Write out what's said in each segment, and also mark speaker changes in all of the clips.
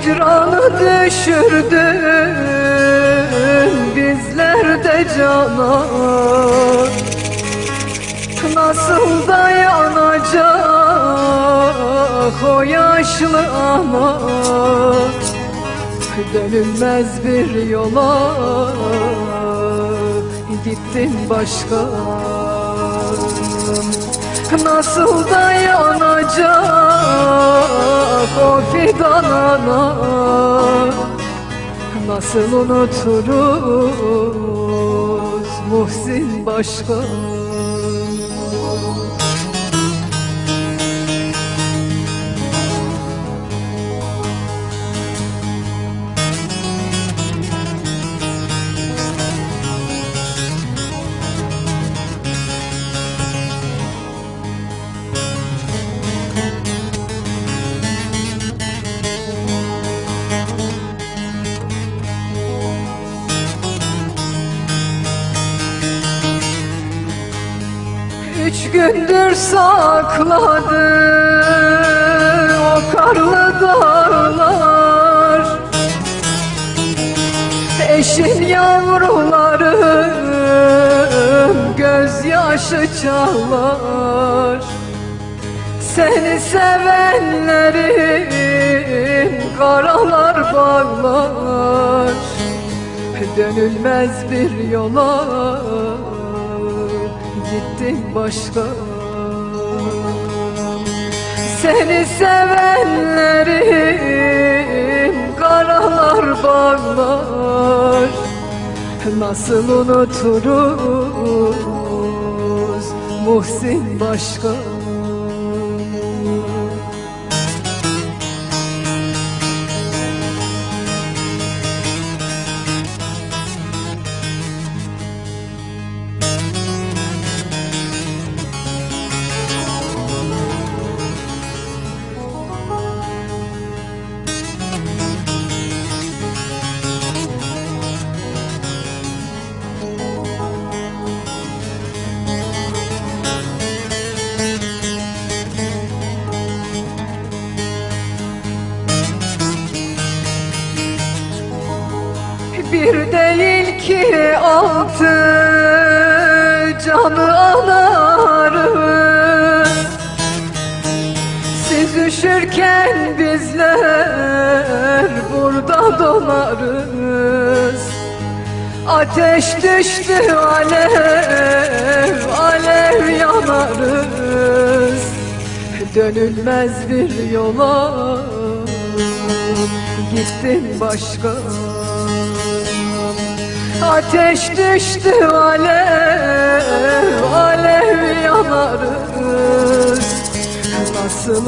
Speaker 1: Hicranı düşürdün bizlerde cana. Nasıl dayanacak o yaşlı ana? Dönülmez bir yola gittin başka. Nasıl dayanacak o fidan ana? Nasıl unuturuz Muhsin başka? Üç gündür sakladı o karlı dağlar, eşin yavrularım gözyaşı çağlar. Seni sevenlerin karalar bağlar, dönülmez bir yola gittin başka. Seni sevenlerin karalar bağlar, nasıl unuturuz Muhsin başka? Bir değil ki altı canı anarım. Siz üşürken bizler burada donarız. Ateş düştü alev alev yanarız. Dönülmez bir yola gittin başka. Ateş düştü alev alev yanarız. Nasıl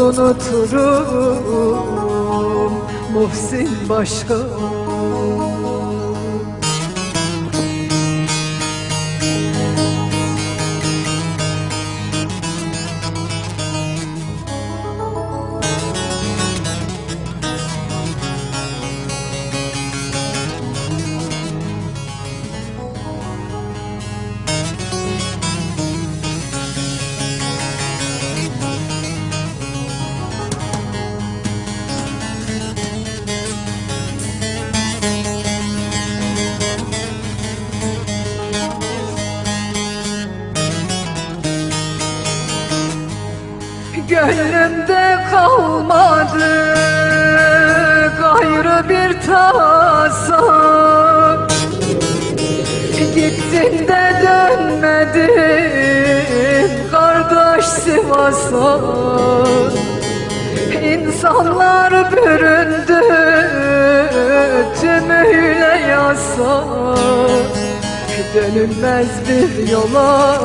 Speaker 1: unuturum Muhsin başka? Gönlümde kalmadı gayrı bir tasa. Gittin de dönmedin kardeş Sivas'a. İnsanlar büründü tümüyle yasa. Dönülmez bir yola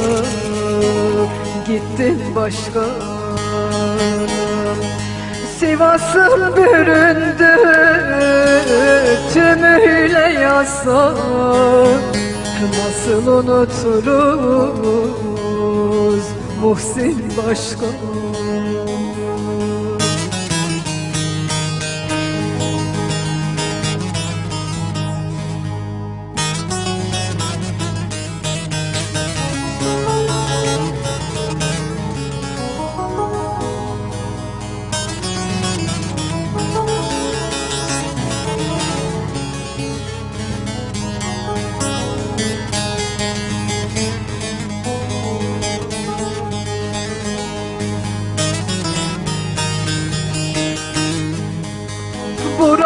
Speaker 1: gittin başka. Sivas'ın büründü tümüyle yasa. Nasıl unuturuz Muhsin başka?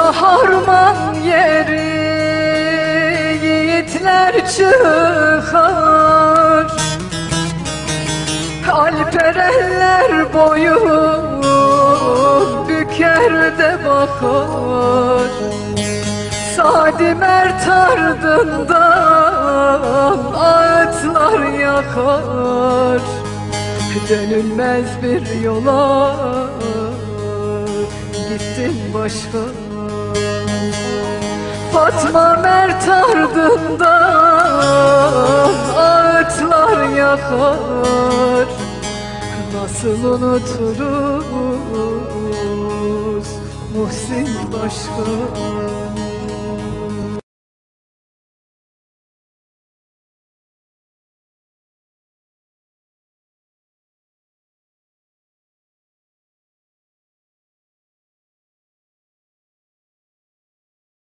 Speaker 1: harman yeri yiğitler çıkar, alperenler boyun büker de bakar. Sadi Mert ardından ağıtlar yakar, dönülmez bir yola gittin başka. Fatma Mert ardından ağıtlar yakar, nasıl unuturuz Muhsin başka.